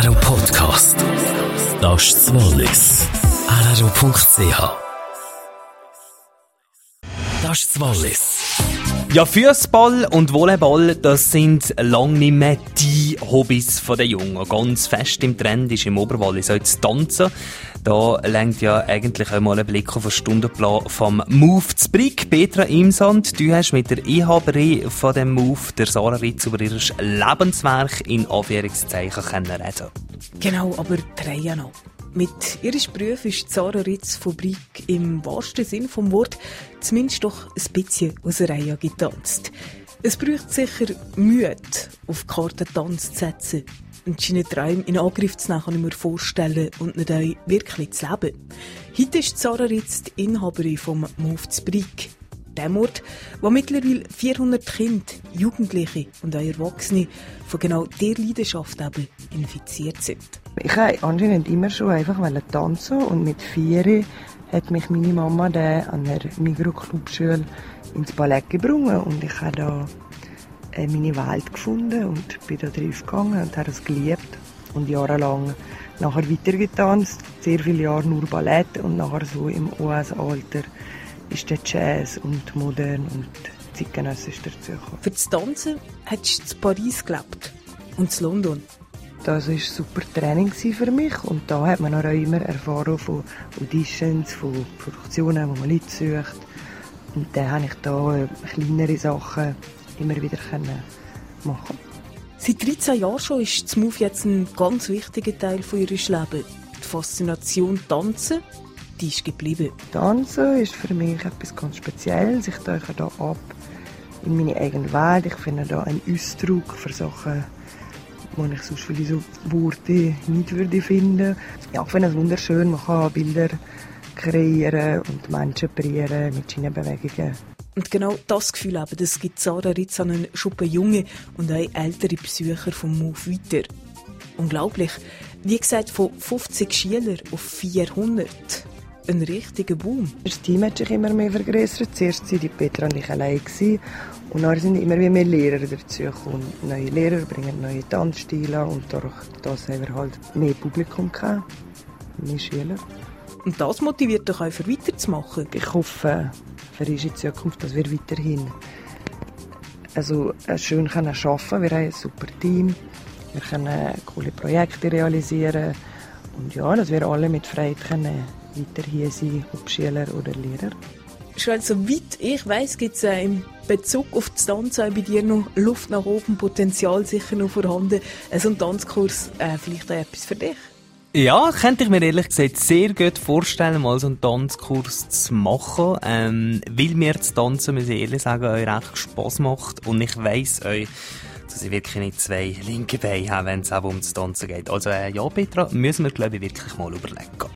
RRO Podcast. Das ist das Wallis. RRO.ch. Das ist das Wallis. Ja, Fußball und Volleyball, das sind lange nicht mehr die Hobbys der Jungen. Ganz fest im Trend ist im Oberwallis auch das Tanzen. Da lenkt ja eigentlich auch mal ein Blick auf den Stundenplan vom Move zu Brig. Petra Imsand, du hast mit der Inhaberin von dem Move, der Sarah Ritz, über ihr Lebenswerk in Anführungszeichen reden. Genau, aber drei Jahre noch. Mit ihren Berufen ist Sarah Ritz von Brig im wahrsten Sinn vom Wort zumindest doch ein bisschen aus der Reihe getanzt. Es braucht sicher Mühe, auf die Karte Tanz zu setzen. Und seine Träume in Angriff zu nehmen, kann ich mir vorstellen, und nicht auch wirklich zu leben. Heute ist Sarah Ritz die Inhaberin vom Move zu Brig. Dem Ort, wo mittlerweile 400 Kinder, Jugendliche und auch Erwachsene von genau dieser Leidenschaft eben infiziert sind. Ich wollte anscheinend immer schon einfach tanzen und mit 4 hat mich meine Mama dann an der Migros-Clubschule ins Ballett gebracht und ich habe da meine Welt gefunden und bin da drauf gegangen und habe es geliebt und jahrelang nachher weitergetanzt, sehr viele Jahre nur Ballett und nachher so im US-Alter ist der Jazz und Modern und Zeitgenössisch dazugekommen. Für das Tanzen hast du in Paris gelebt und in London. Das war super Training für mich und da hat man auch immer Erfahrung von Auditions, von Produktionen, wo man Leute sucht. Und dann konnte ich da kleinere Sachen immer wieder machen. Seit 13 Jahren schon ist das Move jetzt ein ganz wichtiger Teil von ihrem Leben. Die Faszination Tanzen, die ist geblieben. Tanzen ist für mich etwas ganz Spezielles. Ich tauche da ab in meine eigene Welt. Ich finde da einen Ausdruck für Sachen, die ich sonst viele so Worte nicht würde finden. Ja, ich finde es wunderschön. Man kann Bilder kreieren und Menschen prägen mit seinen Bewegungen. Und genau das Gefühl eben, das gibt Sarah Ritz an einen Schuppen junge und auch ältere Besucher vom Move weiter. Unglaublich. Wie gesagt, von 50 Schülern auf 400. Ein richtiger Boom. Das Team hat sich immer mehr vergrößert. Zuerst waren die Petra und ich allein. Und dann sind immer mehr Lehrer dazugekommen. Neue Lehrer bringen neue Tanzstile und durch das haben wir halt mehr Publikum gehabt, mehr Schüler. Und das motiviert dich auch, weiterzumachen? Ich hoffe für unsere Zukunft, dass wir weiterhin schön arbeiten können. Wir haben ein super Team, wir können coole Projekte realisieren und ja, dass wir alle mit Freude weiter hier sein, ob Schüler oder Lehrer. Schon soweit ich weiss, gibt es in Bezug auf das Tanzen bei dir noch Luft nach oben, Potenzial sicher noch vorhanden. So ein Tanzkurs, vielleicht auch etwas für dich? Ja, könnte ich mir ehrlich gesagt sehr gut vorstellen, mal so einen Tanzkurs zu machen. Weil mir das Tanzen, muss ich ehrlich sagen, euch recht Spass macht. Und ich weiss euch, dass ich wirklich nicht 2 linke Beine habe, wenn es auch um das Tanzen geht. Also ja, Petra, müssen wir, glaube ich, wirklich mal überlegen.